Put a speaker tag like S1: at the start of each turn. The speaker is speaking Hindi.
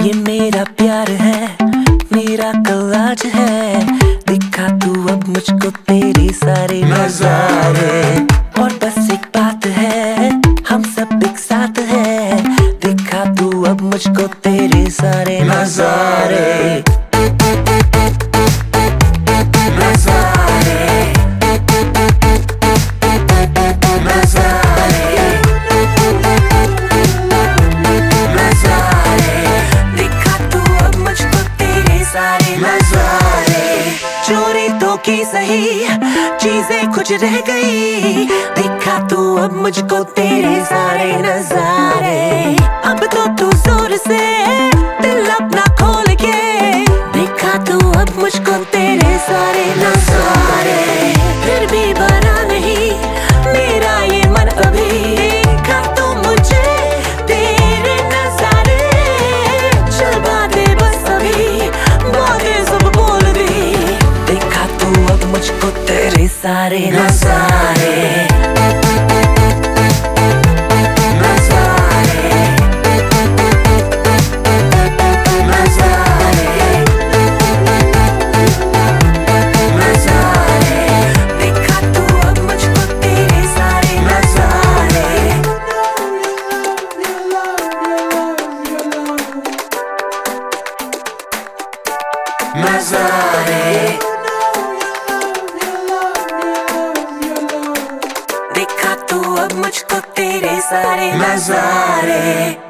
S1: ये मेरा प्यार है, मेरा कलाज है। दिखा तू अब मुझको तेरे सारे नजारे। और बस एक बात है, हम सब एक साथ है। दिखा तू अब मुझको तेरे सारे नजारे। चोरी तो की सही, चीजें कुछ रह गई। दिखा तू अब मुझको तेरे सारे नजारे। अब तो तू जोर से दिल अपना खोल के दिखा तू अब मुझको तेरे सारे नजारे। फिर भी बना नहीं मेरा ये मन अभी। दिखा तू मुझे तेरे नजारे। चल बातें बस अभी, बातें सब बोल दी। दिखा तू अब मुझको तेरे सारे नजारे। दिखा तू अब मुझको तेरे सारे नजारे।